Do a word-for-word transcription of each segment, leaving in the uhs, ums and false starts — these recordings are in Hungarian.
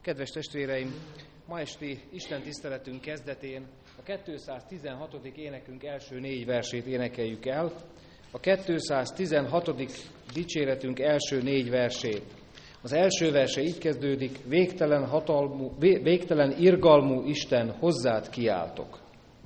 Kedves testvéreim, ma esti Isten tiszteletünk kezdetén a kétszáztizenhatodik énekünk első négy versét énekeljük el. A kétszáztizenhatodik dicséretünk első négy versét. Az első verse így kezdődik: végtelen, hatalmú, végtelen irgalmú Isten, hozzád kiáltok.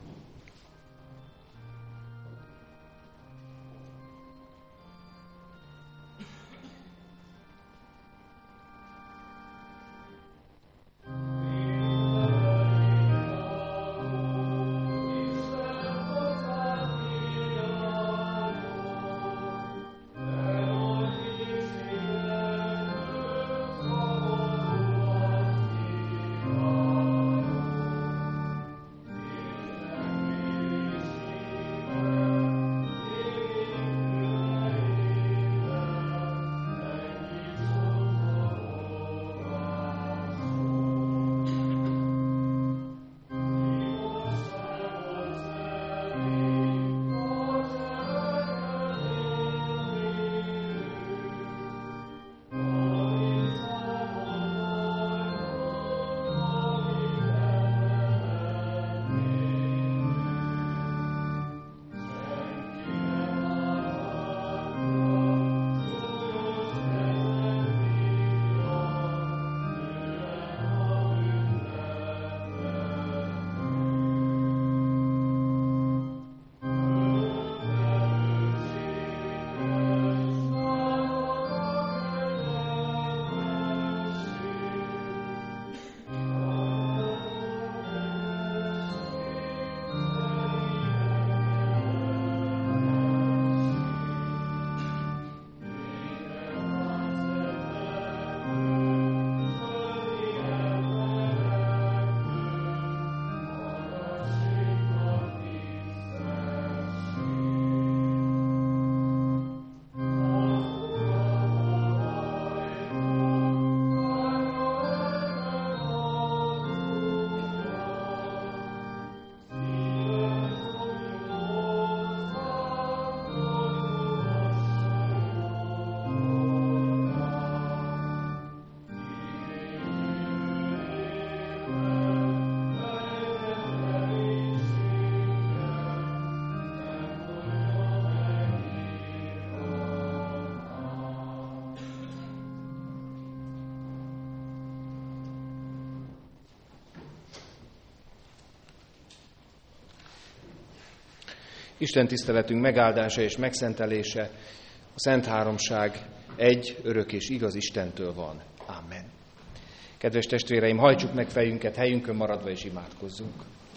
Isten tiszteletünk megáldása és megszentelése a Szent Háromság egy, örök és igaz Istentől van. Amen. Kedves testvéreim, hajtsuk meg fejünket helyünkön maradva és imádkozzunk.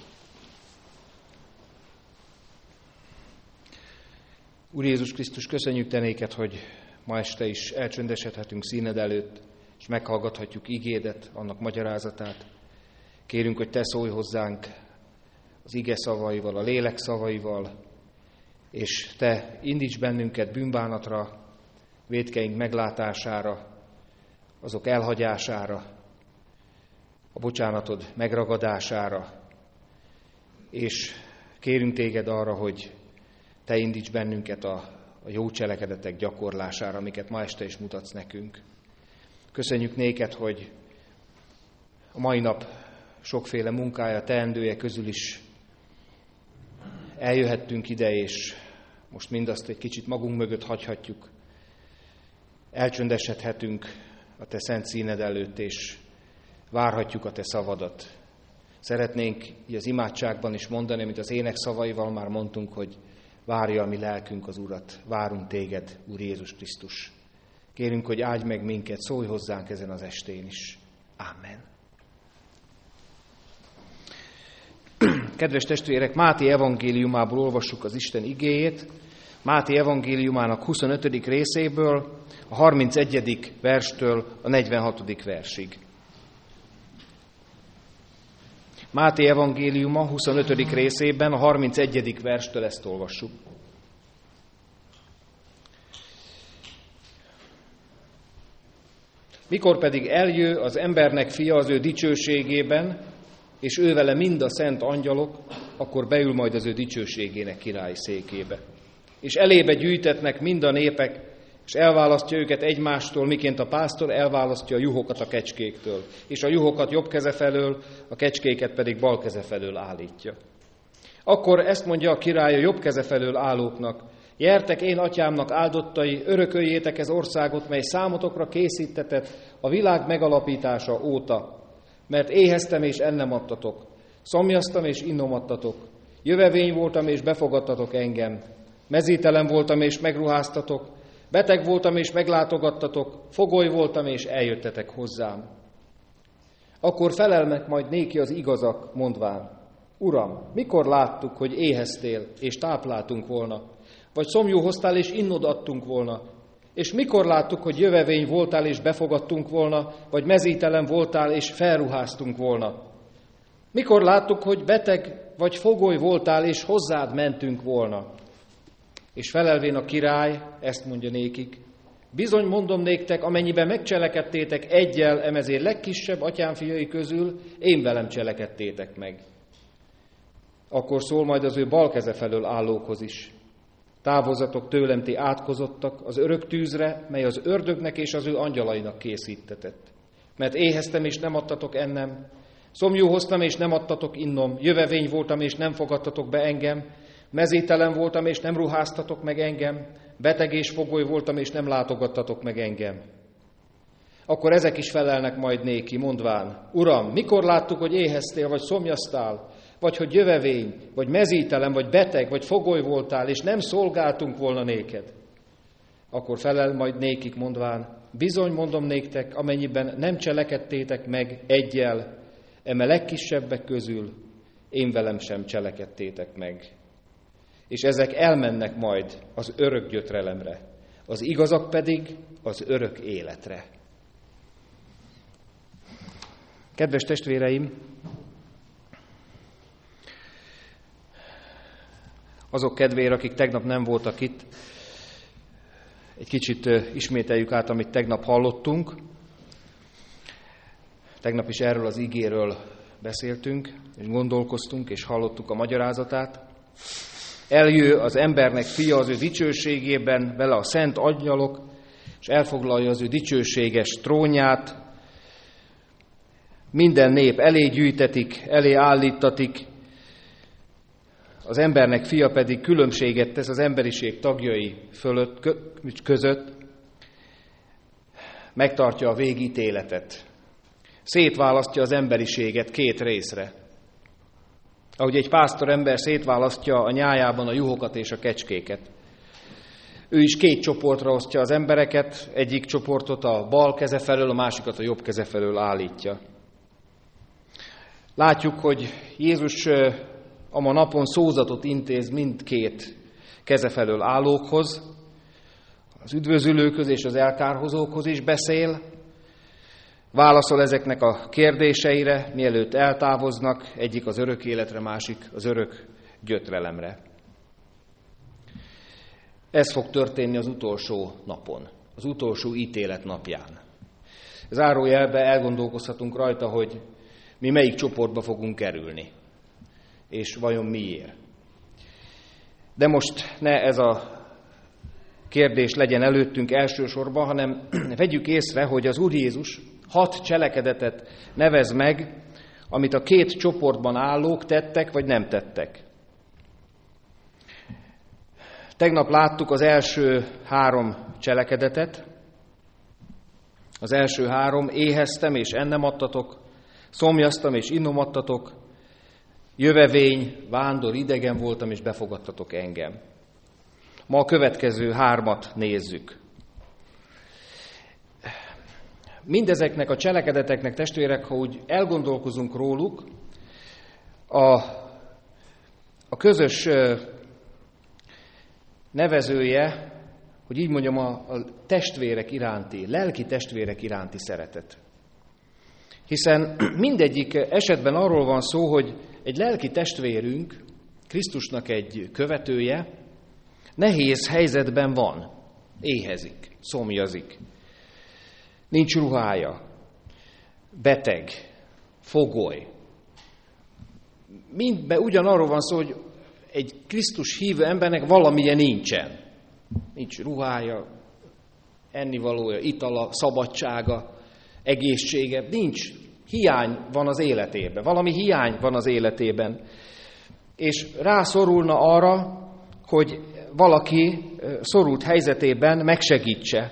Úr Jézus Krisztus, köszönjük Te néked, hogy ma este is elcsöndesedhetünk színed előtt, és meghallgathatjuk igédet, annak magyarázatát. Kérünk, hogy Te szólj hozzánk az ige szavaival, a lélek szavaival, és Te indíts bennünket bűnbánatra, vétkeink meglátására, azok elhagyására, a bocsánatod megragadására, és kérünk Téged arra, hogy Te indíts bennünket a, a jó cselekedetek gyakorlására, amiket ma este is mutatsz nekünk. Köszönjük néked, hogy a mai nap sokféle munkája, teendője közül is eljöhettünk ide, és most mindazt egy kicsit magunk mögött hagyhatjuk. Elcsöndesedhetünk a Te szent színed előtt, és várhatjuk a Te szavadat. Szeretnénk így az imádságban is mondani, amit az ének szavaival már mondtunk, hogy várja a mi lelkünk az Urat. Várunk Téged, Úr Jézus Krisztus. Kérünk, hogy áldj meg minket, szólj hozzánk ezen az estén is. Amen. Kedves testvérek, Máté evangéliumából olvassuk az Isten igéjét. Máté evangéliumának huszonötödik részéből, a harmincegyedik verstől a negyvenhatodik versig. Máté evangéliuma huszonötödik részében, a harmincegyedik verstől ezt olvassuk. Mikor pedig eljő az embernek fia az ő dicsőségében, és ő vele mind a szent angyalok, akkor beül majd az ő dicsőségének királyi székébe. És elébe gyűjtetnek mind a népek, és elválasztja őket egymástól, miként a pásztor elválasztja a juhokat a kecskéktől, és a juhokat jobb keze felől, a kecskéket pedig bal keze felől állítja. Akkor ezt mondja a király a jobb keze felől állóknak: Gyertek, én atyámnak áldottai, örököljétek ez országot, mely számotokra készítetett a világ megalapítása óta, mert éheztem és ennem adtatok, szomjaztam és innom adtatok, jövevény voltam és befogadtatok engem, mezítelen voltam és megruháztatok, beteg voltam és meglátogattatok, fogoly voltam és eljöttetek hozzám. Akkor felelnek majd néki az igazak, mondván: Uram, mikor láttuk, hogy éheztél és tápláltunk volna, vagy szomjú hoztál és innod adtunk volna, és mikor láttuk, hogy jövevény voltál és befogadtunk volna, vagy mezítelen voltál és felruháztunk volna? Mikor láttuk, hogy beteg vagy fogoly voltál és hozzád mentünk volna? És felelvén a király ezt mondja nékik: Bizony mondom néktek, amennyiben megcselekedtétek egyel emezért legkisebb atyám fiai közül, én velem cselekedtétek meg. Akkor szól majd az ő bal keze felől állókhoz is: Távozzatok tőlem, ti átkozottak, az örök tűzre, mely az ördögnek és az ő angyalainak készítetett. Mert éheztem és nem adtatok ennem, szomjú hoztam és nem adtatok innom, jövevény voltam és nem fogadtatok be engem, mezítelen voltam és nem ruháztatok meg engem, beteg és fogoly voltam és nem látogattatok meg engem. Akkor ezek is felelnek majd néki, mondván: Uram, mikor láttuk, hogy éheztél, vagy szomjaztál, vagy hogy jövevény, vagy mezítelen, vagy beteg, vagy fogoly voltál, és nem szolgáltunk volna néked? Akkor felel majd nékik, mondván: Bizony mondom néktek, amennyiben nem cselekedtétek meg egyel, eme legkisebbek közül, én velem sem cselekedtétek meg. És ezek elmennek majd az örök gyötrelemre, az igazak pedig az örök életre. Kedves testvéreim, azok kedvére, akik tegnap nem voltak itt, egy kicsit ismételjük át, amit tegnap hallottunk. Tegnap is erről az igéről beszéltünk, és gondolkoztunk, és hallottuk a magyarázatát. Eljő az embernek fia az ő dicsőségében, vele a szent angyalok, és elfoglalja az ő dicsőséges trónját. Minden nép elé gyűjtetik, elé állítatik, az embernek fia pedig különbséget tesz az emberiség tagjai fölött, között, megtartja a végítéletet. Szétválasztja az emberiséget két részre. Ahogy egy pásztorember szétválasztja a nyájában a juhokat és a kecskéket. Ő is két csoportra osztja az embereket, egyik csoportot a bal keze felől, a másikat a jobb keze felől állítja. Látjuk, hogy Jézus a ma napon szózatot intéz mindkét keze felől állókhoz, az üdvözülőkhöz és az elkárhozókhoz is beszél, válaszol ezeknek a kérdéseire, mielőtt eltávoznak, egyik az örök életre, másik az örök gyötrelemre. Ez fog történni az utolsó napon, az utolsó ítélet napján. Zárójelben elgondolkozhatunk rajta, hogy mi melyik csoportba fogunk kerülni, és vajon miért. De most ne ez a kérdés legyen előttünk elsősorban, hanem vegyük észre, hogy az Úr Jézus hat cselekedetet nevez meg, amit a két csoportban állók tettek, vagy nem tettek. Tegnap láttuk az első három cselekedetet. Az első három: éheztem és ennem adtatok, szomjaztam és innom adtatok, jövevény, vándor, idegen voltam és befogadtatok engem. Ma a következő hármat nézzük. Mindezeknek a cselekedeteknek, testvérek, ha úgy elgondolkozunk róluk, a, a közös nevezője, hogy így mondjam, a, a testvérek iránti, lelki testvérek iránti szeretet. Hiszen mindegyik esetben arról van szó, hogy egy lelki testvérünk, Krisztusnak egy követője, nehéz helyzetben van, éhezik, szomjazik, nincs ruhája, beteg, fogoly. Mindben ugyanarról van szó, hogy egy Krisztus hívő embernek valamilyen nincsen. Nincs ruhája, ennivalója, itala, szabadsága, egészsége. Nincs. Hiány van az életében. Valami hiány van az életében. És rászorulna arra, hogy valaki szorult helyzetében megsegítse.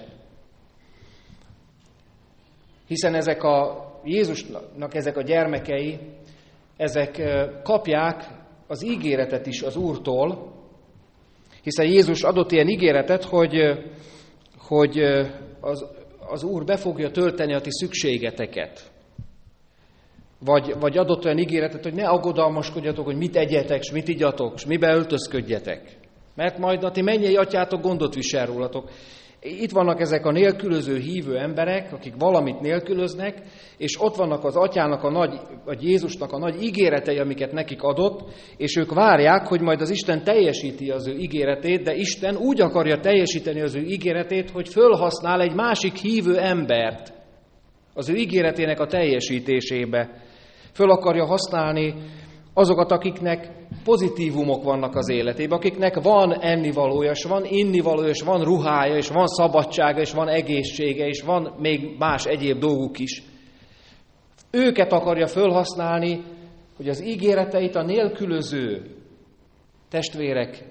Hiszen ezek a Jézusnak ezek a gyermekei, ezek kapják az ígéretet is az Úrtól, hiszen Jézus adott ilyen ígéretet, hogy, hogy az, az Úr be fogja tölteni a ti szükségeteket. Vagy, vagy adott olyan ígéretet, hogy ne aggodalmaskodjatok, hogy mit egyetek, s mit igyatok, s mibe öltözködjetek. Mert majd a ti mennyei atyátok gondot visel rólatok. Itt vannak ezek a nélkülöző hívő emberek, akik valamit nélkülöznek, és ott vannak az atyának, a nagy, vagy Jézusnak a nagy ígéretei, amiket nekik adott, és ők várják, hogy majd az Isten teljesíti az ő ígéretét, de Isten úgy akarja teljesíteni az ő ígéretét, hogy fölhasznál egy másik hívő embert az ő ígéretének a teljesítésébe. Föl akarja használni azokat, akiknek pozitívumok vannak az életében, akiknek van ennivalója, és van innivalója, és van ruhája, és van szabadsága, és van egészsége, és van még más egyéb dolguk is. Őket akarja fölhasználni, hogy az ígéreteit a nélkülöző testvérek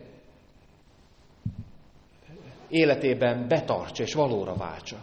életében betartsa és valóra váltsa.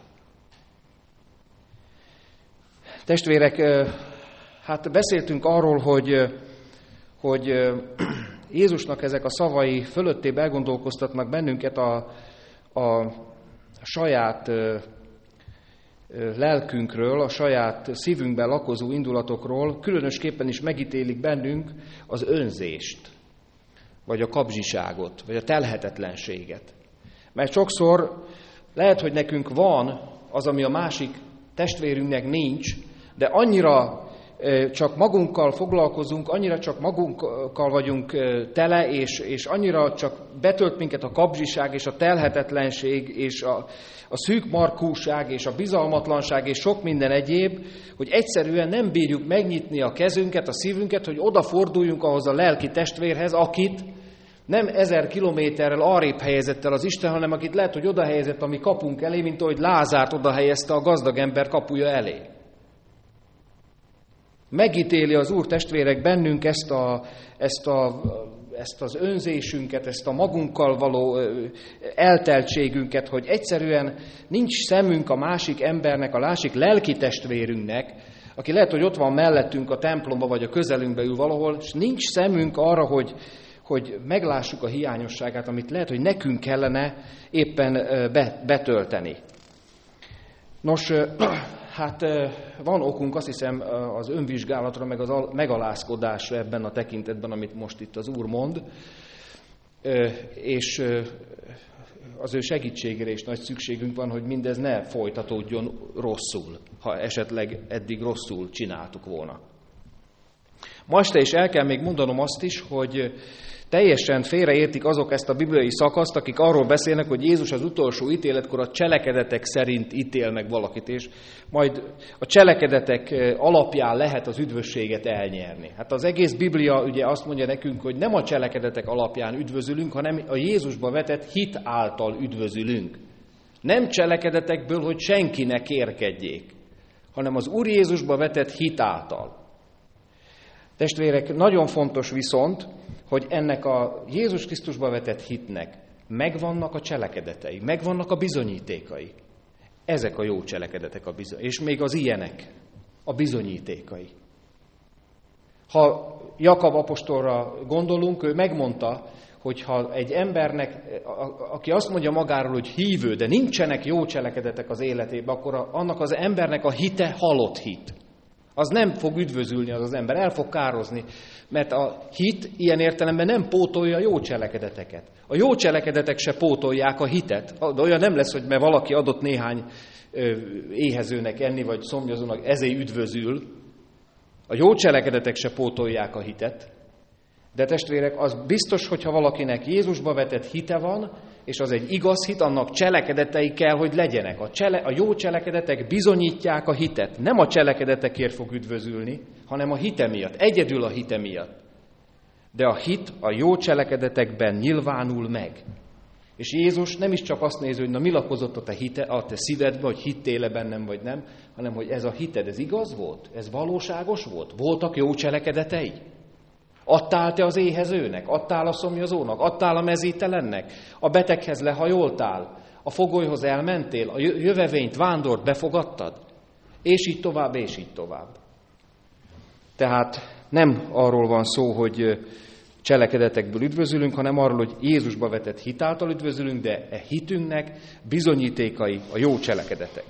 Testvérek, hát beszéltünk arról, hogy hogy Jézusnak ezek a szavai fölöttébb elgondolkoztatnak bennünket a, a saját lelkünkről, a saját szívünkben lakozó indulatokról, különösképpen is megítélik bennünk az önzést, vagy a kapzsiságot, vagy a telhetetlenséget. Mert sokszor lehet, hogy nekünk van az, ami a másik testvérünknek nincs, de annyira csak magunkkal foglalkozunk, annyira csak magunkkal vagyunk tele, és, és annyira csak betölt minket a kapzsiság, és a telhetetlenség, és a, a szűk markúság, és a bizalmatlanság, és sok minden egyéb, hogy egyszerűen nem bírjuk megnyitni a kezünket, a szívünket, hogy odaforduljunk ahhoz a lelki testvérhez, akit nem ezer kilométerrel arrébb helyezett el az Isten, hanem akit lehet, hogy oda helyezett a mi kapunk elé, mint ahogy Lázárt oda helyezte a gazdag ember kapuja elé. Megítéli az Úr, testvérek, bennünk ezt, a, ezt, a, ezt az önzésünket, ezt a magunkkal való elteltségünket, hogy egyszerűen nincs szemünk a másik embernek, a másik lelki testvérünknek, aki lehet, hogy ott van mellettünk a templomba, vagy a közelünkbe ül valahol, és nincs szemünk arra, hogy, hogy meglássuk a hiányosságát, amit lehet, hogy nekünk kellene éppen betölteni. Nos, hát van okunk, azt hiszem, az önvizsgálatra, meg az megalázkodásra ebben a tekintetben, amit most itt az Úr mond, és az ő segítségére is nagy szükségünk van, hogy mindez ne folytatódjon rosszul, ha esetleg eddig rosszul csináltuk volna. Ma este is el kell még mondanom azt is, hogy teljesen félreértik azok ezt a bibliai szakaszt, akik arról beszélnek, hogy Jézus az utolsó ítéletkor a cselekedetek szerint ítél meg valakit, és majd a cselekedetek alapján lehet az üdvösséget elnyerni. Hát az egész Biblia ugye azt mondja nekünk, hogy nem a cselekedetek alapján üdvözülünk, hanem a Jézusba vetett hit által üdvözülünk. Nem cselekedetekből, hogy senki ne kérkedjék, hanem az Úr Jézusba vetett hit által. Testvérek, nagyon fontos viszont, hogy ennek a Jézus Krisztusba vetett hitnek megvannak a cselekedetei, megvannak a bizonyítékai. Ezek a jó cselekedetek, a bizony... és még az ilyenek, a bizonyítékai. Ha Jakab apostolra gondolunk, ő megmondta, hogy ha egy embernek, aki azt mondja magáról, hogy hívő, de nincsenek jó cselekedetek az életében, akkor annak az embernek a hite halott hit. Az nem fog üdvözülni az az ember, el fog kározni, mert a hit ilyen értelemben nem pótolja a jó cselekedeteket. A jó cselekedetek se pótolják a hitet. De olyan nem lesz, hogy mert valaki adott néhány éhezőnek enni, vagy szomjazónak, ezért üdvözül. A jó cselekedetek se pótolják a hitet. De testvérek, az biztos, hogyha valakinek Jézusba vetett hite van, és az egy igaz hit, annak cselekedetei kell, hogy legyenek. A, csele, a jó cselekedetek bizonyítják a hitet. Nem a cselekedetekért fog üdvözülni, hanem a hite miatt, egyedül a hite miatt. De a hit a jó cselekedetekben nyilvánul meg. És Jézus nem is csak azt nézi, hogy na mi lakozott a te, hite, a te szívedbe, hogy hittél-e bennem vagy nem, hanem hogy ez a hited, ez igaz volt? Ez valóságos volt? Voltak jó cselekedetei? Adtál te az éhezőnek? Adtál a szomjazónak? Adtál a mezítelennek? A beteghez lehajoltál? A fogolyhoz elmentél? A jövevényt, vándort befogadtad? És így tovább, és így tovább. Tehát nem arról van szó, hogy cselekedetekből üdvözülünk, hanem arról, hogy Jézusba vetett hitáltal üdvözülünk, de e hitünknek bizonyítékai a jó cselekedetek.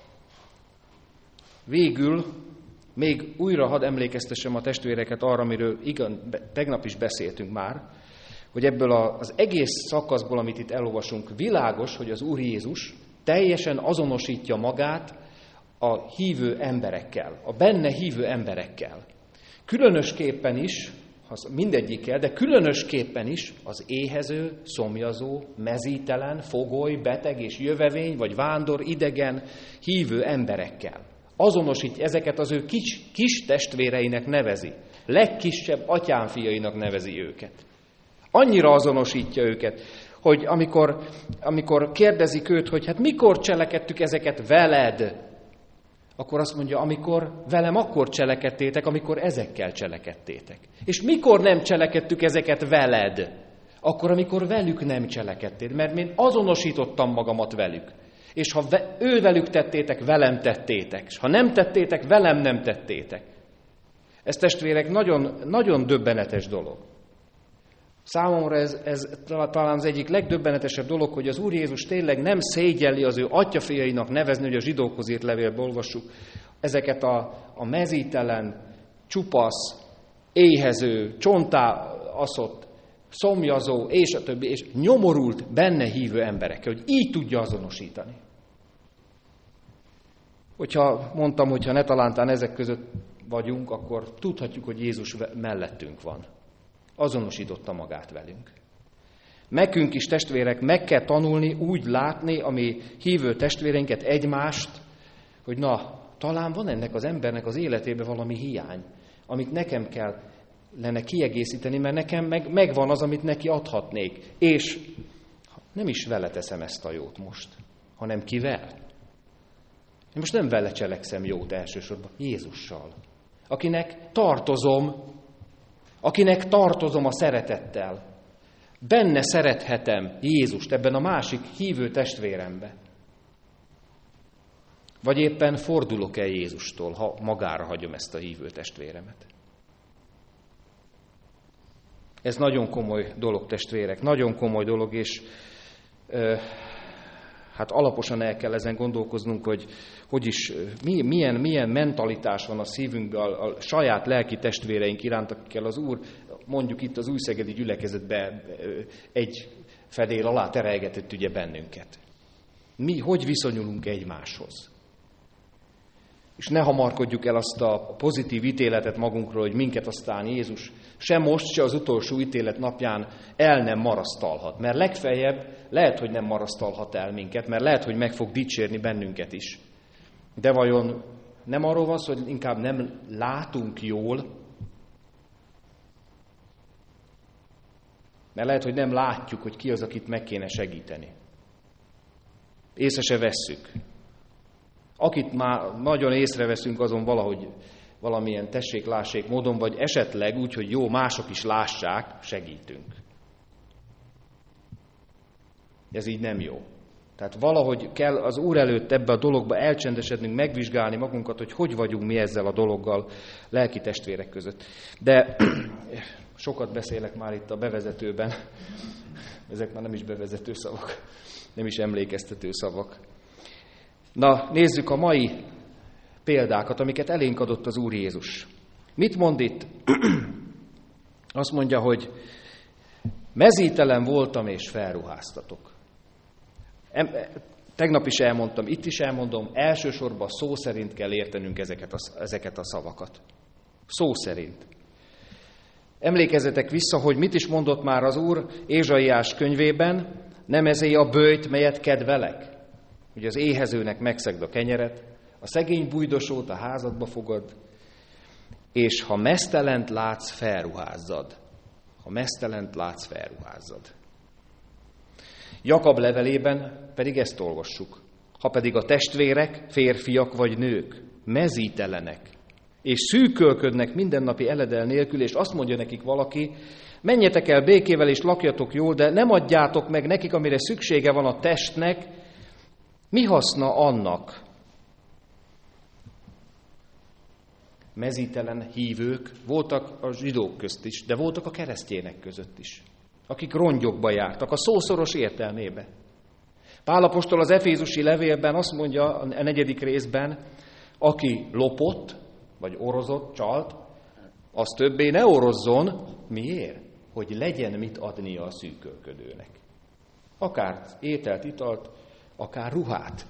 Végül még újra hadd emlékeztessem a testvéreket arra, amiről igen, tegnap is beszéltünk már, hogy ebből az egész szakaszból, amit itt elolvasunk, világos, hogy az Úr Jézus teljesen azonosítja magát a hívő emberekkel, a benne hívő emberekkel. Különösképpen is, mindegyikkel, de különösképpen is az éhező, szomjazó, mezítelen, fogoly, beteg és jövevény, vagy vándor, idegen, hívő emberekkel. Azonosítja ezeket az ő kis, kis testvéreinek nevezi. Legkisebb atyánfiainak nevezi őket. Annyira azonosítja őket, hogy amikor, amikor kérdezik őt, hogy hát mikor cselekedtük ezeket veled, akkor azt mondja, amikor velem akkor cselekedtétek, amikor ezekkel cselekedtétek. És mikor nem cselekedtük ezeket veled? Akkor, amikor velük nem cselekedtél, mert én azonosítottam magamat velük. És ha ve, ő velük tettétek, velem tettétek. És ha nem tettétek, velem nem tettétek. Ez, testvérek, nagyon, nagyon döbbenetes dolog. Számomra ez, ez talán az egyik legdöbbenetesebb dolog, hogy az Úr Jézus tényleg nem szégyelli az ő atyafiainak nevezni, hogy a zsidókhoz írt levélből olvassuk, ezeket a, a mezítelen, csupasz, éhező, csontáaszott, szomjazó, és a többi, és nyomorult benne hívő emberekkel, hogy így tudja azonosítani. Hogyha mondtam, hogyha ne talántán ezek között vagyunk, akkor tudhatjuk, hogy Jézus mellettünk van. Azonosította magát velünk. Nekünk is, testvérek, meg kell tanulni úgy látni a mi hívő testvéreinket, egymást, hogy na, talán van ennek az embernek az életében valami hiány, amit nekem kell lenne kiegészíteni, mert nekem meg, megvan az, amit neki adhatnék. És nem is vele teszem ezt a jót most, hanem kivel? Én most nem vele cselekszem jót elsősorban, Jézussal, akinek tartozom, akinek tartozom a szeretettel. Benne szerethetem Jézust, ebben a másik hívő testvérembe. Vagy éppen fordulok-e Jézustól, ha magára hagyom ezt a hívő testvéremet. Ez nagyon komoly dolog, testvérek, nagyon komoly dolog, és ö, hát alaposan el kell ezen gondolkoznunk, hogy hogy is, milyen, milyen mentalitás van a szívünkben a, a saját lelki testvéreink iránt, akikkel az Úr, mondjuk itt az újszegedi gyülekezetben egy fedél alá terelgetett ugye bennünket. Mi hogy viszonyulunk egymáshoz? És ne hamarkodjuk el azt a pozitív ítéletet magunkról, hogy minket aztán Jézus se most, se az utolsó ítélet napján el nem marasztalhat. Mert legfeljebb lehet, hogy nem marasztalhat el minket, mert lehet, hogy meg fog dicsérni bennünket is. De vajon nem arról van szó, hogy inkább nem látunk jól? Mert lehet, hogy nem látjuk, hogy ki az, akit meg kéne segíteni. Észre se vesszük. Akit már nagyon észreveszünk, azon valahogy valamilyen tessék-lássék módon, vagy esetleg úgy, hogy jó, mások is lássák, segítünk. Ez így nem jó. Tehát valahogy kell az Úr előtt ebbe a dologba elcsendesednünk, megvizsgálni magunkat, hogy hogy vagyunk mi ezzel a dologgal lelki testvérek között. De sokat beszélek már itt a bevezetőben. Ezek már nem is bevezető szavak, nem is emlékeztető szavak. Na, nézzük a mai példákat, amiket elénk adott az Úr Jézus. Mit mond itt? Azt mondja, hogy mezítelen voltam és felruháztatok. Tegnap is elmondtam, itt is elmondom, elsősorban szó szerint kell értenünk ezeket a, ezeket a szavakat. Szó szerint. Emlékezzetek vissza, hogy mit is mondott már az Úr Ézsaiás könyvében, nem ezé a böjt, melyet kedvelek. Ugye az éhezőnek megszegd a kenyeret, a szegény bujdosót a házadba fogad, és ha meztelent látsz, felruházzad. Ha meztelent látsz, felruházzad. Jakab levelében pedig ezt olvassuk. Ha pedig a testvérek, férfiak vagy nők, mezítelenek, és szűkölködnek mindennapi eledel nélkül, és azt mondja nekik valaki, menjetek el békével, és lakjatok jól, de nem adjátok meg nekik, amire szüksége van a testnek, mi haszna annak? Mezítelen hívők voltak a zsidók közt is, de voltak a keresztjének között is, akik rongyokba jártak, a szószoros értelmébe. Pál apostol az efézusi levélben azt mondja a negyedik részben, aki lopott, vagy orozott, csalt, az többé ne orozzon. Miért? Hogy legyen mit adnia a szűkölködőnek. Akár ételt, italt, akár ruhát.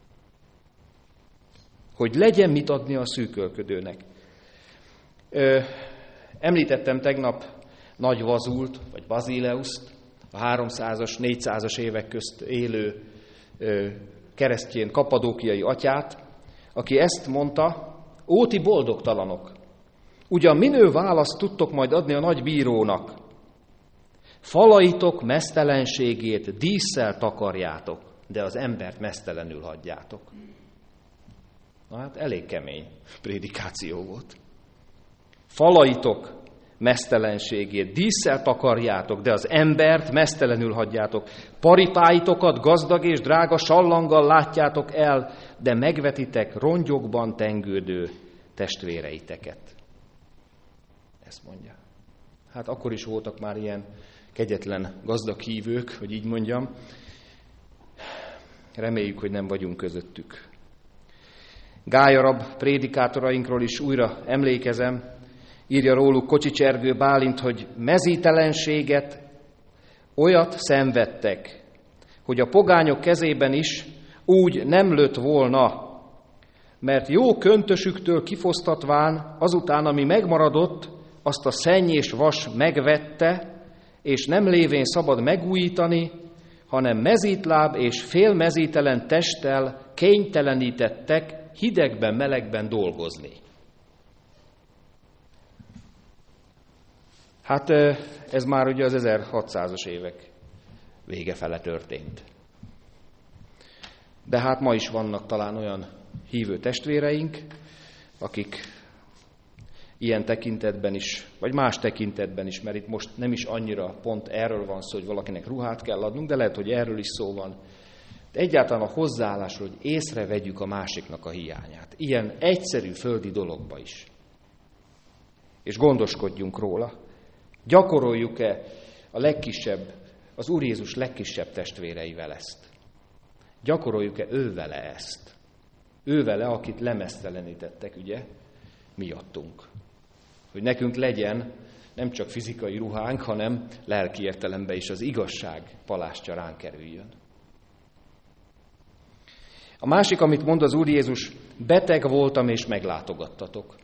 Hogy legyen mit adnia a szűkölködőnek. Ö, említettem tegnap Nagy Vazult, vagy Bazileuszt, a háromszázas, négyszázas évek közt élő ö, keresztjén kappadókiai atyát, aki ezt mondta, ó, ti boldogtalanok, ugyan minő választ tudtok majd adni a nagy bírónak, falaitok meztelenségét dísszel takarjátok, de az embert meztelenül hagyjátok. Na hát elég kemény prédikáció volt. Falaitok meztelenségét dísszel takarjátok, de az embert meztelenül hagyjátok. Paripáitokat gazdag és drága sallanggal látjátok el, de megvetitek rongyokban tengődő testvéreiteket. Ezt mondja. Hát akkor is voltak már ilyen kegyetlen gazdag hívők, hogy így mondjam. Reméljük, hogy nem vagyunk közöttük. Gályarab prédikátorainkról is újra emlékezem, írja róluk Kocsics Ergő Bálint, hogy mezítelenséget, olyat szenvedtek, hogy a pogányok kezében is úgy nem lőtt volna, mert jó köntösüktől kifosztatván azután, ami megmaradott, azt a szenny és vas megvette, és nem lévén szabad megújítani, hanem mezítláb és félmezítelen testtel kénytelenítettek hidegben, melegben dolgozni. Hát ez már ugye az ezerhatszázas évek vége fele történt. De hát ma is vannak talán olyan hívő testvéreink, akik ilyen tekintetben is, vagy más tekintetben is, mert itt most nem is annyira pont erről van szó, hogy valakinek ruhát kell adnunk, de lehet, hogy erről is szó van. De egyáltalán a hozzáállásról, hogy észrevegyük a másiknak a hiányát. Ilyen egyszerű földi dologba is. És gondoskodjunk róla. Gyakoroljuk-e a legkisebb, az Úr Jézus legkisebb testvéreivel ezt? Gyakoroljuk-e ővele ezt? Ővele, akit lemeztelenítettek, ugye, miattunk. Hogy nekünk legyen nem csak fizikai ruhánk, hanem lelki értelemben is az igazság palástja ránk kerüljön. A másik, amit mond az Úr Jézus, beteg voltam és meglátogattatok.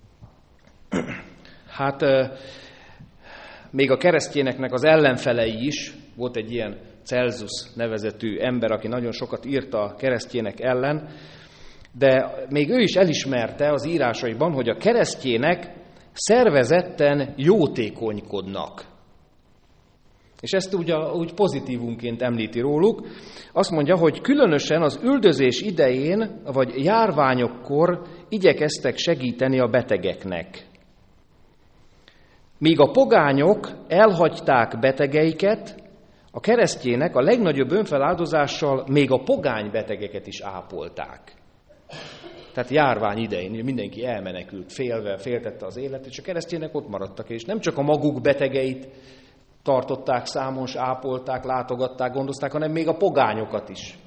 Hát még a keresztényeknek az ellenfelei is, volt egy ilyen Celsus nevezetű ember, aki nagyon sokat írta a keresztények ellen, de még ő is elismerte az írásaiban, hogy a keresztények szervezetten jótékonykodnak. És ezt úgy, úgy pozitívunként említi róluk. Azt mondja, hogy különösen az üldözés idején, vagy járványokkor igyekeztek segíteni a betegeknek. Míg a pogányok elhagyták betegeiket, a keresztjének a legnagyobb önfeláldozással még a pogány betegeket is ápolták. Tehát járvány idején mindenki elmenekült, félve, féltette az életet, és a keresztjének ott maradtak, és nem csak a maguk betegeit tartották számon, s ápolták, látogatták, gondozták, hanem még a pogányokat is.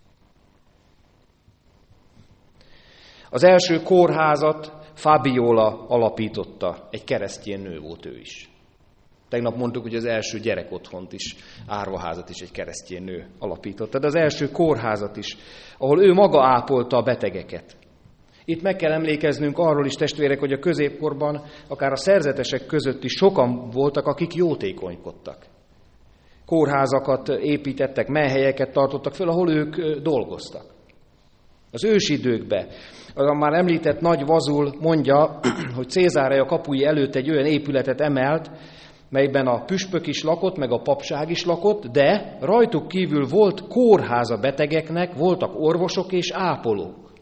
Az első kórházat Fabiola alapította, egy keresztény nő volt ő is. Tegnap mondtuk, hogy az első gyerekotthont is, árvaházat is egy keresztény nő alapította, de az első kórházat is, ahol ő maga ápolta a betegeket. Itt meg kell emlékeznünk arról is, testvérek, hogy a középkorban akár a szerzetesek között is sokan voltak, akik jótékonykodtak. Kórházakat építettek, menhelyeket tartottak föl, ahol ők dolgoztak. Az ősidőkben, a már említett Nagy Vazul mondja, hogy Cézárea kapui előtt egy olyan épületet emelt, melyben a püspök is lakott, meg a papság is lakott, de rajtuk kívül volt kórház a betegeknek, voltak orvosok és ápolók.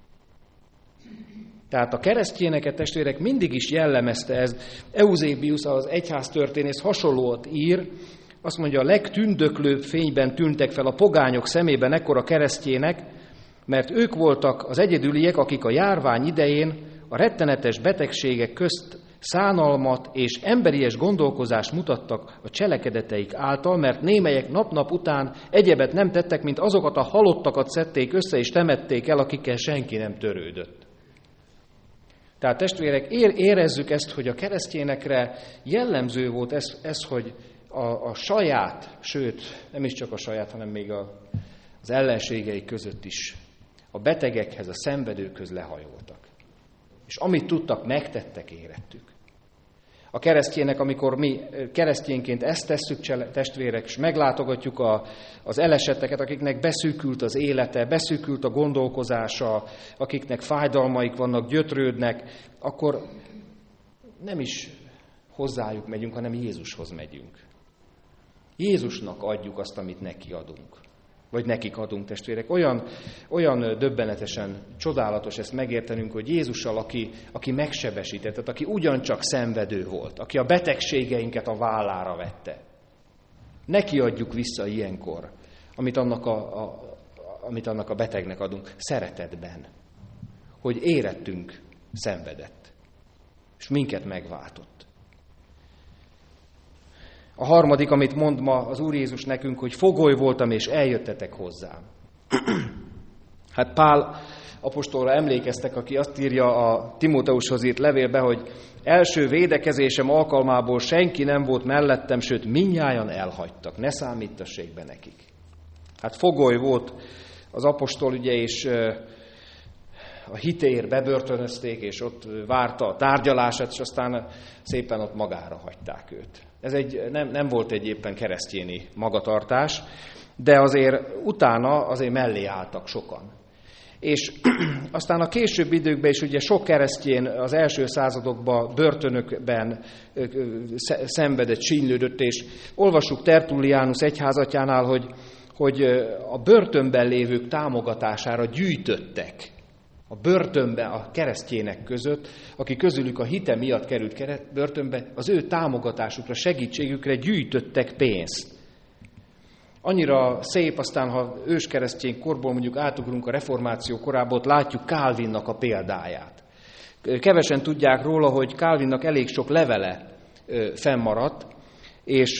Tehát a keresztényeket, testvérek, mindig is jellemezte ez. Euzébius, az egyháztörténész hasonlót ír, azt mondja, a legtündöklőbb fényben tűntek fel a pogányok szemében ekkor a keresztjének, mert ők voltak az egyedüliek, akik a járvány idején a rettenetes betegségek közt szánalmat és emberies gondolkozást mutattak a cselekedeteik által, mert némelyek nap-nap után egyebet nem tettek, mint azokat a halottakat szedték össze és temették el, akikkel senki nem törődött. Tehát testvérek, érezzük ezt, hogy a keresztényekre jellemző volt ez, ez hogy a, a saját, sőt, nem is csak a saját, hanem még a, az ellenségeik között is a betegekhez, a szenvedőkhöz lehajoltak. És amit tudtak, megtettek, érettük. A keresztjének, amikor mi keresztjénként ezt tesszük, testvérek, és meglátogatjuk a, az elesetteket, akiknek beszűkült az élete, beszűkült a gondolkozása, akiknek fájdalmaik vannak, gyötrődnek, akkor nem is hozzájuk megyünk, hanem Jézushoz megyünk. Jézusnak adjuk azt, amit neki adunk. Vagy nekik adunk, testvérek. Olyan, olyan döbbenetesen csodálatos ezt megértenünk, hogy Jézussal, aki, aki megsebesített, tehát aki ugyancsak szenvedő volt, aki a betegségeinket a vállára vette. Neki adjuk vissza ilyenkor, amit annak a, a, amit annak a betegnek adunk, szeretetben, hogy érettünk szenvedett, és minket megváltott. A harmadik, amit mond ma az Úr Jézus nekünk, hogy fogoly voltam, és eljöttetek hozzám. Hát Pál apostolra emlékeztek, aki azt írja a Timóteushoz írt levélbe, hogy első védekezésem alkalmából senki nem volt mellettem, sőt mindnyájan elhagytak, ne számítassék be nekik. Hát fogoly volt az apostol, ugye, és a hitéért bebörtönözték, és ott várta a tárgyalását, és aztán szépen ott magára hagyták őt. Ez egy, nem, nem volt egy éppen keresztjéni magatartás, de azért utána azért mellé álltak sokan. És aztán a későbbi időkben is ugye sok keresztjén az első századokban börtönökben szenvedett, sínylődött, és olvassuk Tertullianus egyházatjánál, hogy, hogy a börtönben lévők támogatására gyűjtöttek. A börtönbe a keresztjének között, aki közülük a hite miatt került börtönbe, az ő támogatásukra, segítségükre gyűjtöttek pénzt. Annyira szép, aztán ha őskeresztény korból mondjuk átugrunk a reformáció korába, ott látjuk Calvinnak a példáját. Kevesen tudják róla, hogy Calvinnak elég sok levele fennmaradt, és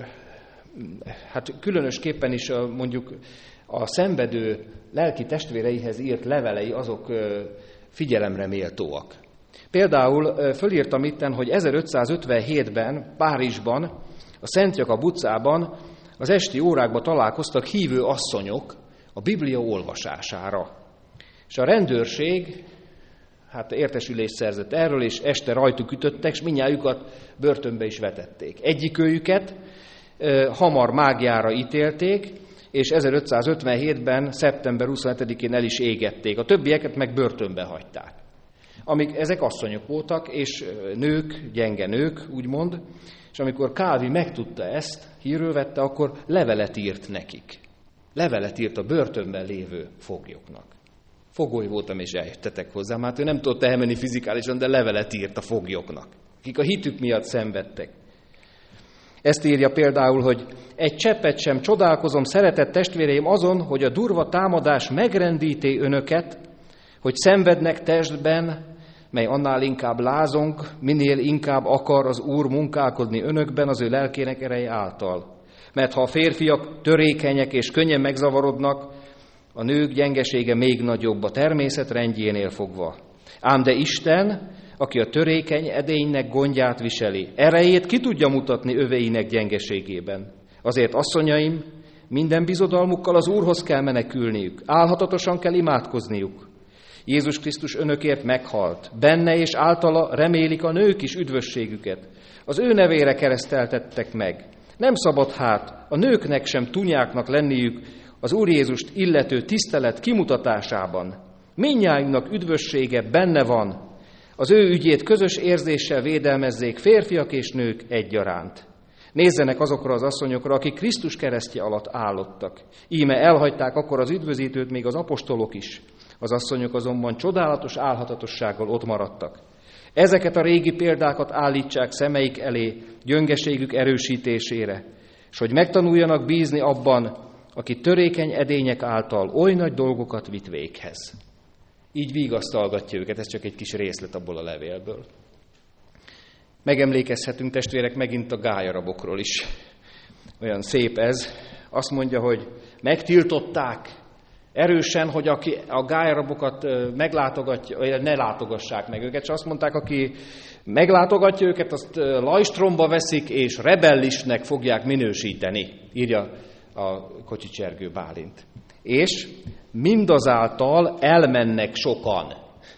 hát különösképpen is mondjuk a szenvedő lelki testvéreihez írt levelei, azok figyelemre méltóak. Például fölírtam itten, hogy ezerötszázötvenhétben Párizsban, a Szent Jakab utcában az esti órákban találkoztak hívő asszonyok a Biblia olvasására. És a rendőrség hát értesülést szerzett erről, és este rajtuk ütöttek, és mindnyájukat börtönbe is vetették. Egyikőjüket hamar mágiára ítélték, és ezerötszázötvenhétben. szeptember huszonhetedikén el is égették. A többieket meg börtönbe hagyták. Amik, ezek asszonyok voltak, és nők, gyenge nők, úgymond, és amikor Calvin megtudta ezt, hírről vette, akkor levelet írt nekik. Levelet írt a börtönben lévő foglyoknak. Fogoly voltam, és eljöttetek hozzám. Hát ő nem tudott elmenni fizikálisan, de levelet írt a foglyoknak, akik a hitük miatt szenvedtek. Ezt írja például, hogy egy cseppet sem csodálkozom, szeretett testvéreim, azon, hogy a durva támadás megrendíti önöket, hogy szenvednek testben, mely annál inkább lázong, minél inkább akar az Úr munkálkodni önökben az ő lelkének ereje által. Mert ha a férfiak törékenyek és könnyen megzavarodnak, a nők gyengesége még nagyobb a természet rendjénél fogva. Ám de Isten, aki a törékeny edénynek gondját viseli, erejét ki tudja mutatni öveinek gyengeségében. Azért, asszonyaim, minden bizodalmukkal az Úrhoz kell menekülniük, álhatatosan kell imádkozniuk. Jézus Krisztus önökért meghalt, benne és általa remélik a nők is üdvösségüket. Az ő nevére kereszteltettek meg. Nem szabad hát a nőknek sem tunyáknak lenniük az Úr Jézust illető tisztelet kimutatásában. Mindnyájunknak üdvössége benne van, Az ő ügyét közös érzéssel védelmezzék férfiak és nők egyaránt. Nézzenek azokra az asszonyokra, akik Krisztus keresztje alatt állottak. Íme elhagyták akkor az üdvözítőt még az apostolok is. Az asszonyok azonban csodálatos álhatatossággal ott maradtak. Ezeket a régi példákat állítsák szemeik elé gyöngeségük erősítésére, és hogy megtanuljanak bízni abban, aki törékeny edények által oly nagy dolgokat vitt véghez. Így vigasztalgatja őket, ez csak egy kis részlet abból a levélből. Megemlékezhetünk, testvérek, megint a gályarabokról is. Olyan szép ez. Azt mondja, hogy megtiltották erősen, hogy aki a gályarabokat meglátogatja, ne látogassák meg őket, és azt mondták, aki meglátogatja őket, azt lajstromba veszik, és rebellisnek fogják minősíteni, írja a Kocsis Bálint. És mindazáltal elmennek sokan.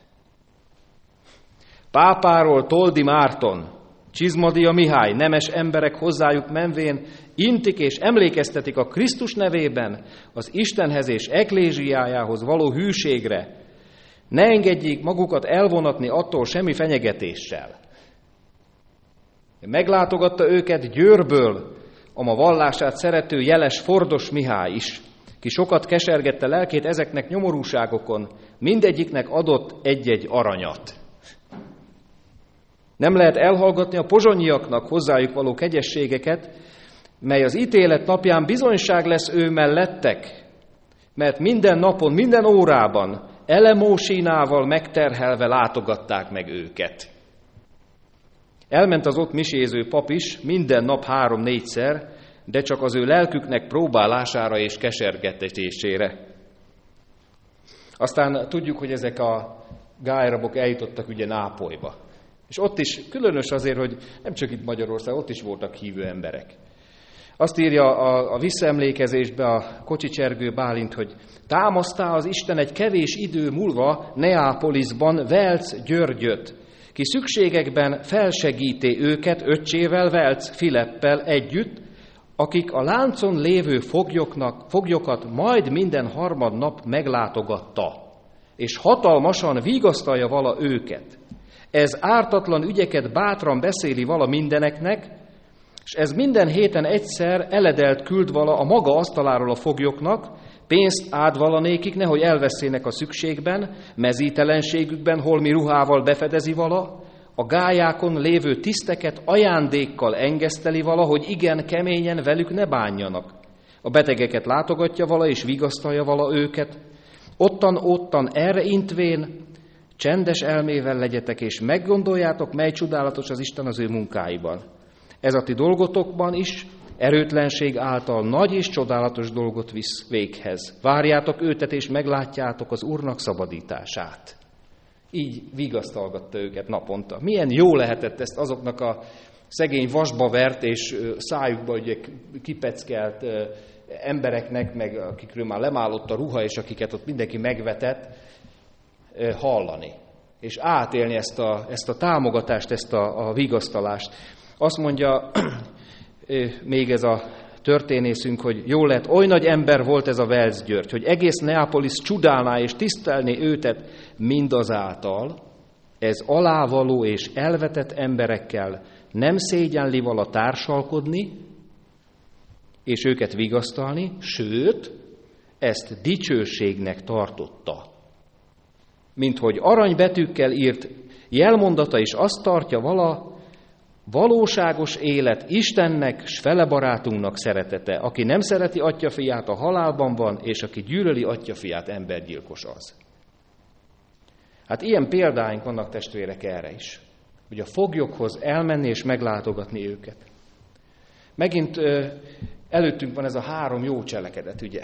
Pápáról Toldi Márton, Csizmadia Mihály, nemes emberek hozzájuk menvén intik és emlékeztetik a Krisztus nevében az Istenhez és eklézsiájához való hűségre. Ne engedjék magukat elvonatni attól semmi fenyegetéssel. Meglátogatta őket Győrből a ma vallását szerető jeles Fordos Mihály is, ki sokat kesergette lelkét ezeknek nyomorúságokon, mindegyiknek adott egy-egy aranyat. Nem lehet elhallgatni a pozsonyiaknak hozzájuk való kegyességeket, mely az ítélet napján bizonyság lesz ő mellettek, mert minden napon, minden órában elemósínával megterhelve látogatták meg őket. Elment az ott miséző pap is minden nap három-négyszer, de csak az ő lelküknek próbálására és kesergetésére. Aztán tudjuk, hogy ezek a gályarabok eljutottak ugye Nápolyba. És ott is különös azért, hogy nem csak itt Magyarországon, ott is voltak hívő emberek. Azt írja a, a visszaemlékezésbe a Kocsis Bálint, hogy támasztá az Isten egy kevés idő múlva Neápolisban Velc Györgyöt, ki szükségekben felsegíté őket öccsével, Velc Filippel együtt, akik a láncon lévő foglyoknak, foglyokat majd minden harmadnap meglátogatta, és hatalmasan vigasztalja vala őket. Ez ártatlan ügyeket bátran beszéli vala mindeneknek, és ez minden héten egyszer eledelt küld vala a maga asztaláról a foglyoknak, pénzt áld vala nékik, nehogy elveszének a szükségben, mezítelenségükben, holmi ruhával befedezi vala, a gályákon lévő tiszteket ajándékkal engeszteli vala, hogy igen keményen velük ne bánjanak. A betegeket látogatja vala, és vigasztalja vala őket. Ottan-ottan erre intvén, csendes elmével legyetek, és meggondoljátok, mely csodálatos az Isten az ő munkáiban. Ez a ti dolgotokban is erőtlenség által nagy és csodálatos dolgot visz véghez. Várjátok őtet, és meglátjátok az Úrnak szabadítását. Így vigasztalgatta őket naponta. Milyen jó lehetett ezt azoknak a szegény vasba vert és szájukba ugye kipeckelt embereknek, meg akikről már lemálott a ruha, és akiket ott mindenki megvetett, hallani. És átélni ezt a, ezt a támogatást, ezt a, a vigasztalást. Azt mondja még ez a történészünk, hogy jól lett, oly nagy ember volt ez a Velc György, hogy egész Neapolis csodálná és tisztelné őtet mindazáltal, ez alávaló és elvetett emberekkel nem szégyenli vala társalkodni, és őket vigasztalni, sőt, ezt dicsőségnek tartotta. Mint hogy aranybetűkkel írt jelmondata is azt tartja vala, valóságos élet Istennek s fele barátunknak szeretete, aki nem szereti atyafiát, a halálban van, és aki gyűlöli atyafiát, embergyilkos az. Hát ilyen példáink vannak, testvérek, erre is, hogy a foglyokhoz elmenni és meglátogatni őket. Megint ö, előttünk van ez a három jó cselekedet, ugye?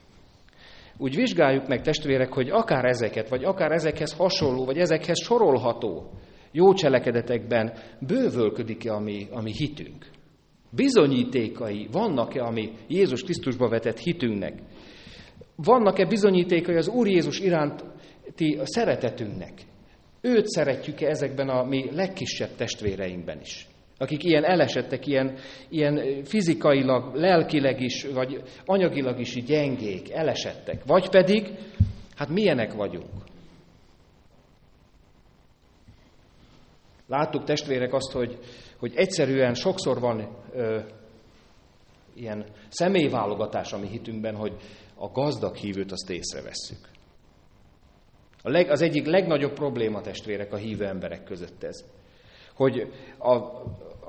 Úgy vizsgáljuk meg, testvérek, hogy akár ezeket, vagy akár ezekhez hasonló, vagy ezekhez sorolható jó cselekedetekben bővölködik-e a mi, a mi hitünk? Bizonyítékai vannak-e a mi Jézus Krisztusba vetett hitünknek? Vannak-e bizonyítékai az Úr Jézus iránti szeretetünknek? Őt szeretjük-e ezekben a mi legkisebb testvéreinkben is? Akik ilyen elesettek, ilyen, ilyen fizikailag, lelkileg is, vagy anyagilag is gyengék, elesettek. Vagy pedig, hát milyenek vagyunk? Láttuk, testvérek, azt, hogy, hogy egyszerűen sokszor van ö, ilyen személyválogatás a mi hitünkben, hogy a gazdag hívőt azt észrevesszük. A leg, az egyik legnagyobb probléma, testvérek, a hívő emberek között ez. Hogy a, a,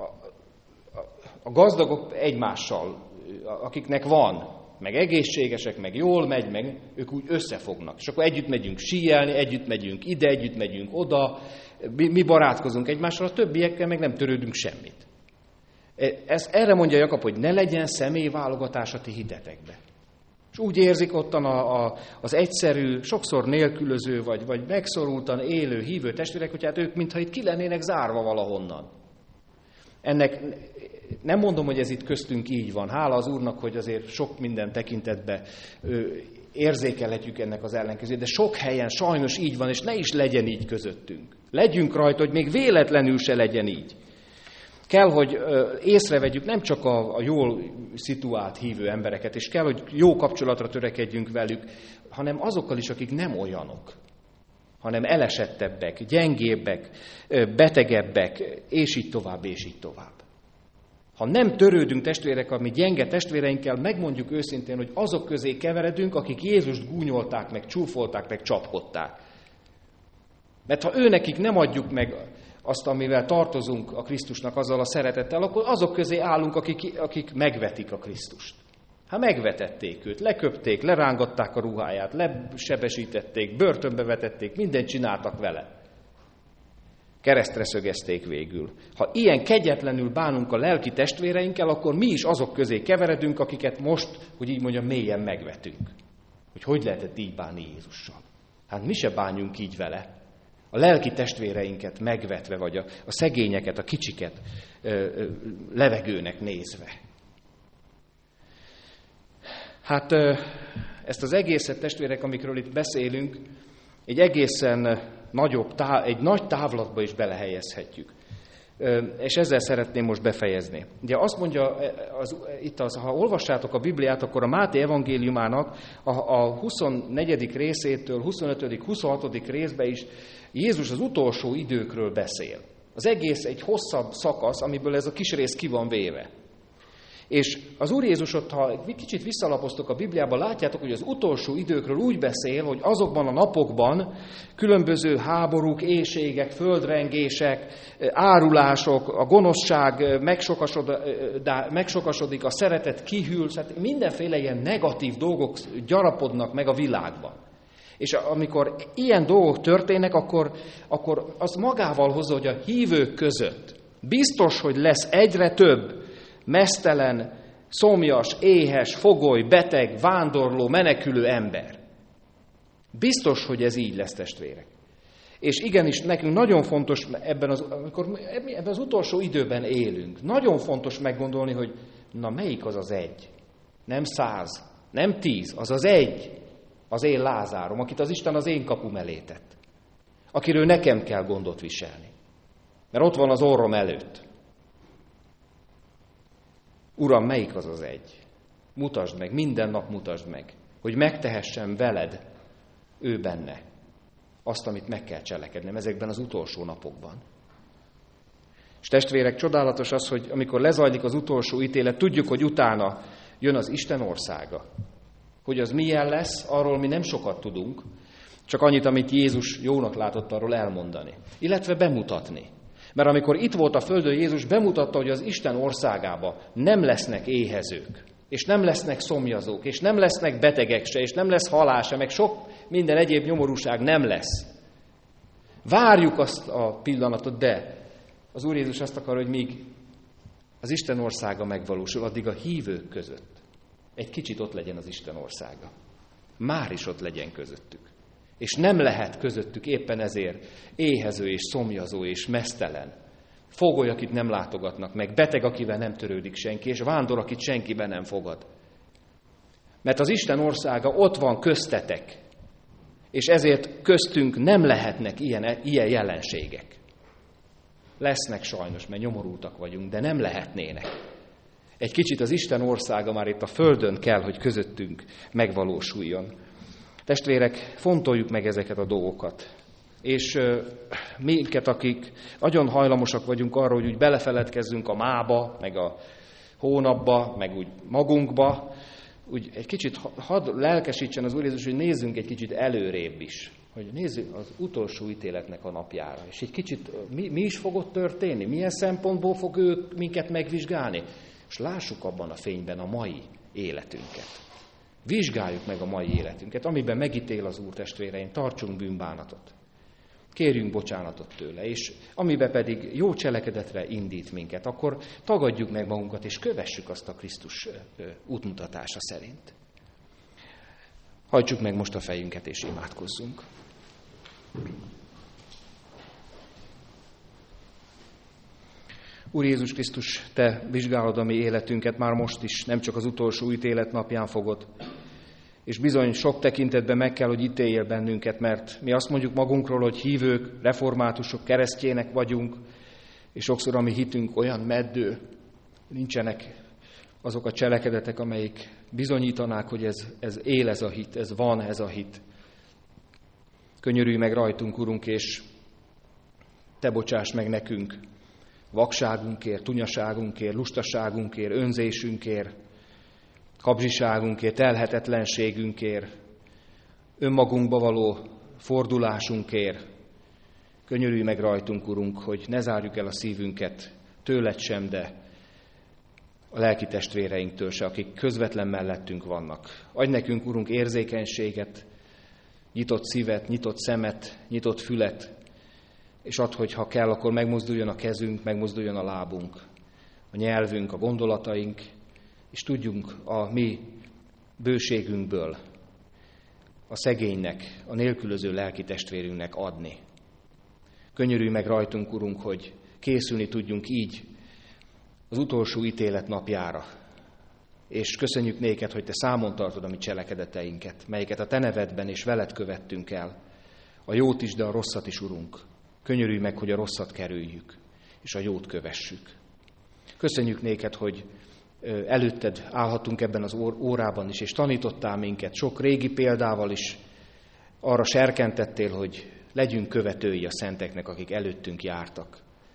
a, a gazdagok egymással, akiknek van, meg egészségesek, meg jól megy, meg ők úgy összefognak. És akkor együtt megyünk síelni, együtt megyünk ide, együtt megyünk oda, mi, mi barátkozunk egymással, a többiekkel meg nem törődünk semmit. Ez, erre mondja Jakab, hogy ne legyen személyválogatás a ti hitetekbe. És úgy érzik ottan a, a, az egyszerű, sokszor nélkülöző, vagy, vagy megszorultan élő hívő testvérek, hogy hát ők mintha itt ki lennének zárva valahonnan. Ennek nem mondom, hogy ez itt köztünk így van. Hála az Úrnak, hogy azért sok minden tekintetben érzékelhetjük ennek az ellenkezőjét, de sok helyen sajnos így van, és ne is legyen így közöttünk. Legyünk rajta, hogy még véletlenül se legyen így. Kell, hogy észrevegyük nem csak a, a jól szituált hívő embereket, és kell, hogy jó kapcsolatra törekedjünk velük, hanem azokkal is, akik nem olyanok, hanem elesettebbek, gyengébbek, betegebbek, és így tovább, és így tovább. Ha nem törődünk, testvérek, a mi gyenge testvéreinkkel, megmondjuk őszintén, hogy azok közé keveredünk, akik Jézust gúnyolták, meg csúfolták, meg csapkodták. Mert ha őnekik nem adjuk meg azt, amivel tartozunk a Krisztusnak, azzal a szeretettel, akkor azok közé állunk, akik, akik megvetik a Krisztust. Hát megvetették őt, leköpték, lerángatták a ruháját, lesebesítették, börtönbe vetették, mindent csináltak vele. Keresztre szögezték végül. Ha ilyen kegyetlenül bánunk a lelki testvéreinkkel, akkor mi is azok közé keveredünk, akiket most, hogy így mondjam, mélyen megvetünk. Hogy hogy lehetett így bánni Jézussal? Hát mi se bánjunk így vele. A lelki testvéreinket megvetve, vagy a, a szegényeket, a kicsiket ö, ö, levegőnek nézve. Hát ö, ezt az egészet, testvérek, amikről itt beszélünk, egy egészen nagyobb, tá, egy nagy távlatba is belehelyezhetjük. Ö, és ezzel szeretném most befejezni. Ugye azt mondja, az, itt az, ha olvassátok a Bibliát, akkor a Máté evangéliumának a, a huszonnegyedik részétől huszonötödik huszonhatodik részbe is Jézus az utolsó időkről beszél. Az egész egy hosszabb szakasz, amiből ez a kis rész ki van véve. És az Úr Jézusot, ha egy kicsit visszalapoztok a Bibliában, látjátok, hogy az utolsó időkről úgy beszél, hogy azokban a napokban különböző háborúk, éhségek, földrengések, árulások, a gonoszság megsokasodik, a szeretet kihűl, tehát mindenféle ilyen negatív dolgok gyarapodnak meg a világban. És amikor ilyen dolgok történnek, akkor, akkor az magával hozza, hogy a hívők között biztos, hogy lesz egyre több meztelen, szomjas, éhes, fogoly, beteg, vándorló, menekülő ember. Biztos, hogy ez így lesz, testvérek. És igenis, nekünk nagyon fontos ebben az, amikor ebben az utolsó időben élünk, nagyon fontos meggondolni, hogy na melyik az az egy? Nem száz, nem tíz, az az egy, az én Lázárom, akit az Isten az én kapum elé tett, akiről nekem kell gondot viselni. Mert ott van az orrom előtt. Uram, melyik az az egy? Mutasd meg, minden nap mutasd meg, hogy megtehessem veled, ő benne, azt, amit meg kell cselekednem ezekben az utolsó napokban. És testvérek, csodálatos az, hogy amikor lezajlik az utolsó ítélet, tudjuk, hogy utána jön az Isten országa. Hogy az milyen lesz, arról mi nem sokat tudunk, csak annyit, amit Jézus jónak látott arról elmondani, illetve bemutatni. Mert amikor itt volt a földön, Jézus bemutatta, hogy az Isten országába nem lesznek éhezők, és nem lesznek szomjazók, és nem lesznek betegek se, és nem lesz halál se, meg sok minden egyéb nyomorúság nem lesz. Várjuk azt a pillanatot, de az Úr Jézus azt akar, hogy míg az Isten országa megvalósul, addig a hívők között egy kicsit ott legyen az Isten országa. Már is ott legyen közöttük. És nem lehet közöttük éppen ezért éhező és szomjazó és meztelen. Fogoly, akit nem látogatnak meg, beteg, akivel nem törődik senki, és vándor, akit senkiben nem fogad. Mert az Isten országa ott van köztetek, és ezért köztünk nem lehetnek ilyen, ilyen jelenségek. Lesznek sajnos, mert nyomorultak vagyunk, de nem lehetnének. Egy kicsit az Isten országa már itt a földön kell, hogy közöttünk megvalósuljon. Testvérek, fontoljuk meg ezeket a dolgokat. És minket, akik nagyon hajlamosak vagyunk arra, hogy úgy belefeledkezzünk a mába, meg a hónapba, meg úgy magunkba, úgy egy kicsit hadd lelkesítsen az Úr Jézus, hogy nézzünk egy kicsit előrébb is, hogy nézzük az utolsó ítéletnek a napjára, és egy kicsit mi, mi is fog ott történni, milyen szempontból fog ő minket megvizsgálni, és lássuk abban a fényben a mai életünket. Vizsgáljuk meg a mai életünket, amiben megítél az Úr, testvéreim, tartsunk bűnbánatot. Kérjünk bocsánatot tőle, és amiben pedig jó cselekedetre indít minket, akkor tagadjuk meg magunkat, és kövessük azt a Krisztus útmutatása szerint. Hajtsuk meg most a fejünket, és imádkozzunk. Úr Jézus Krisztus, Te vizsgálod a mi életünket már most is, nem csak az utolsó ítélet napján fogod, és bizony sok tekintetben meg kell, hogy ítéljél bennünket, mert mi azt mondjuk magunkról, hogy hívők, reformátusok, keresztjének vagyunk, és sokszor a mi hitünk olyan meddő, nincsenek azok a cselekedetek, amelyik bizonyítanák, hogy ez, ez él ez a hit, ez van ez a hit. Könyörülj meg rajtunk, Urunk, és Te bocsáss meg nekünk vakságunkért, tunyaságunkért, lustaságunkért, önzésünkért, kabzsiságunkért, telhetetlenségünkért, önmagunkba való fordulásunkért. Könyörülj meg rajtunk, Urunk, hogy ne zárjuk el a szívünket tőled sem, de a lelki testvéreinktől se, akik közvetlen mellettünk vannak. Adj nekünk, Urunk, érzékenységet, nyitott szívet, nyitott szemet, nyitott fület, és add, hogy ha kell, akkor megmozduljon a kezünk, megmozduljon a lábunk, a nyelvünk, a gondolataink, és tudjunk a mi bőségünkből a szegénynek, a nélkülöző lelki testvérünknek adni. Könyörülj meg rajtunk, Urunk, hogy készülni tudjunk így az utolsó ítélet napjára. És köszönjük néked, hogy Te számon tartod a mi cselekedeteinket, melyeket a Te nevedben és veled követtünk el. A jót is, de a rosszat is, Urunk. Könyörülj meg, hogy a rosszat kerüljük, és a jót kövessük. Köszönjük néked, hogy előtted állhatunk ebben az órában is, és tanítottál minket sok régi példával is, arra serkentettél, hogy legyünk követői a szenteknek, akik előttünk jártak.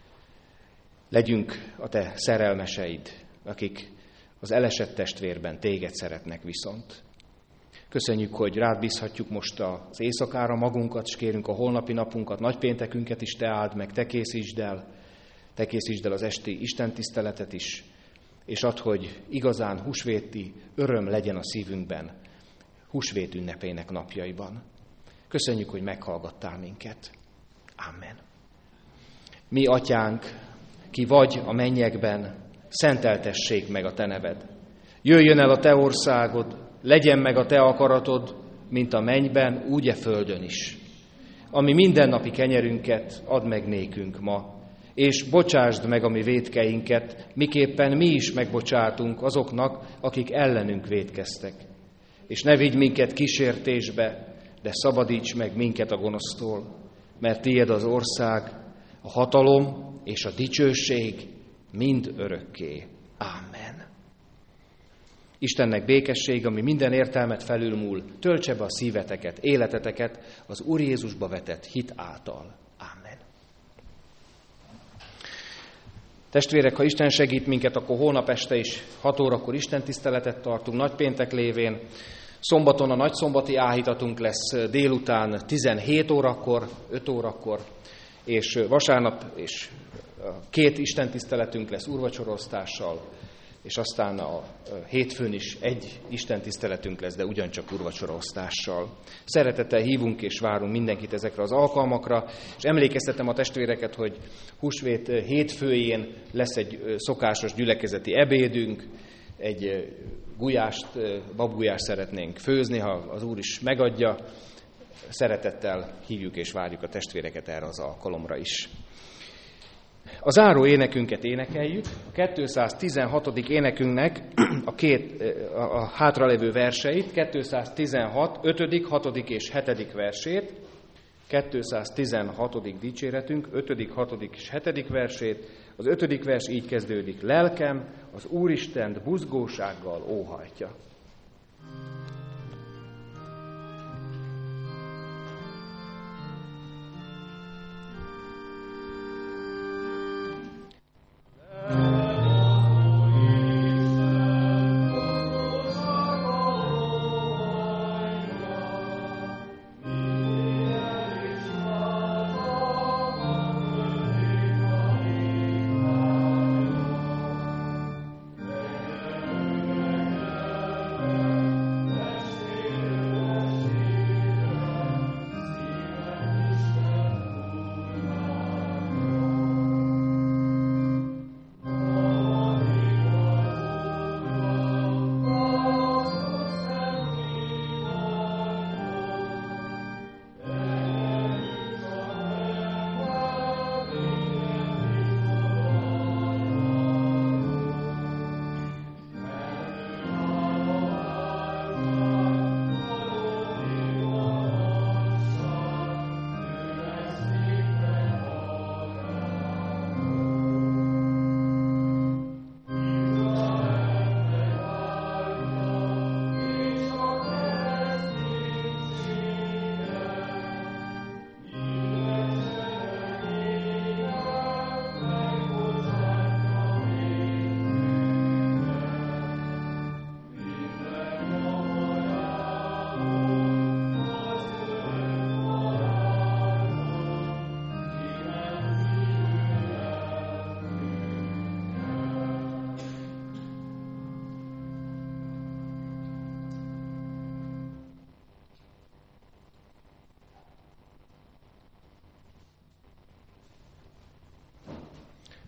Legyünk a te szerelmeseid, akik az elesett testvérben téged szeretnek viszont. Köszönjük, hogy rád bízhatjuk most az éjszakára magunkat, és kérünk a holnapi napunkat, nagypéntekünket is te áld meg, te készítsd el, te készítsd el az esti istentiszteletet is, és add, hogy igazán húsvéti öröm legyen a szívünkben, húsvét ünnepének napjaiban. Köszönjük, hogy meghallgattál minket. Amen. Mi, Atyánk, ki vagy a mennyekben, szenteltessék meg a te neved. Jöjjön el a te országod, legyen meg a te akaratod, mint a mennyben, úgy e földön is. Ami mindennapi kenyerünket add meg nékünk ma, és bocsásd meg a mi vétkeinket, miképpen mi is megbocsátunk azoknak, akik ellenünk vétkeztek. És ne vigy minket kísértésbe, de szabadíts meg minket a gonosztól, mert tiéd az ország, a hatalom és a dicsőség mind örökké. Amen. Istennek békesség, ami minden értelmet felülmúl, töltse be a szíveteket, életeteket az Úr Jézusba vetett hit által. Amen. Testvérek, ha Isten segít minket, akkor holnap este is hat órakor istentiszteletet tartunk, nagypéntek lévén. Szombaton a nagyszombati áhítatunk lesz délután tizenhét órakor, öt órakor, és vasárnap és két istentiszteletünk lesz úrvacsoroztással, és aztán a hétfőn is egy istentiszteletünk lesz, de ugyancsak úrvacsoroztással. Szeretettel hívunk és várunk mindenkit ezekre az alkalmakra, és emlékeztetem a testvéreket, hogy húsvét hétfőjén lesz egy szokásos gyülekezeti ebédünk, egy gulyást, babgulyást szeretnénk főzni, ha az Úr is megadja. Szeretettel hívjuk és várjuk a testvéreket erre az alkalomra is. A záró énekünket énekeljük, a kétszáztizenhatodik énekünknek a, két, a hátralévő verseit, kétszáztizenhat, ötödik, hatodik és hetedik versét, kétszáztizenhatodik dicséretünk, ötödik, hatodik és hetedik versét. Az ötödik vers így kezdődik: lelkem az Úristent buzgósággal óhajtja.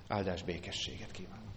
Áldás békességet kívánok.